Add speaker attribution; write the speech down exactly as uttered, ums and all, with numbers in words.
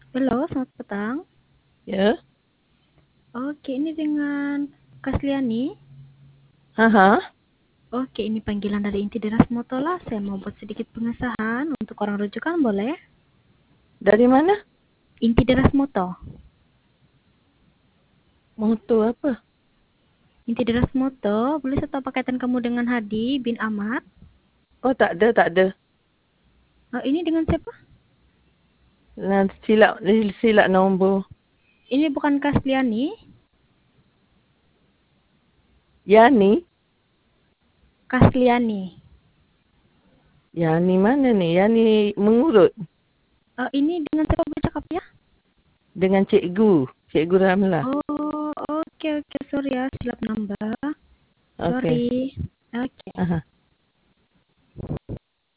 Speaker 1: Halo, selamat petang.
Speaker 2: Ya.
Speaker 1: Oke, ini dengan Kasliani.
Speaker 2: Haha.
Speaker 1: Oke, ini panggilan dari Inti Deras Motola. Saya mau buat sedikit pengesahan untuk orang rujukan, boleh?
Speaker 2: Dari mana?
Speaker 1: Inti Deras Moto.
Speaker 2: Moto apa?
Speaker 1: Inti Deras Moto, boleh saya tahu pakaian kamu dengan Hadi bin Ahmad?
Speaker 2: Oh, tak ada, tak ada.
Speaker 1: Oh, ini dengan siapa?
Speaker 2: Nah, silap, silap nombor.
Speaker 1: Ini bukan Kasliani.
Speaker 2: Yani?
Speaker 1: Kasliani.
Speaker 2: Yani mana ni? Yani mengurut.
Speaker 1: Oh, ini dengan siapa bercakap ya?
Speaker 2: Dengan cikgu. Cikgu Ramlah.
Speaker 1: Oh, oke, oke. Sorry ya, silap nambah.
Speaker 2: Okey.
Speaker 1: Sorry. Oke.
Speaker 2: Aha.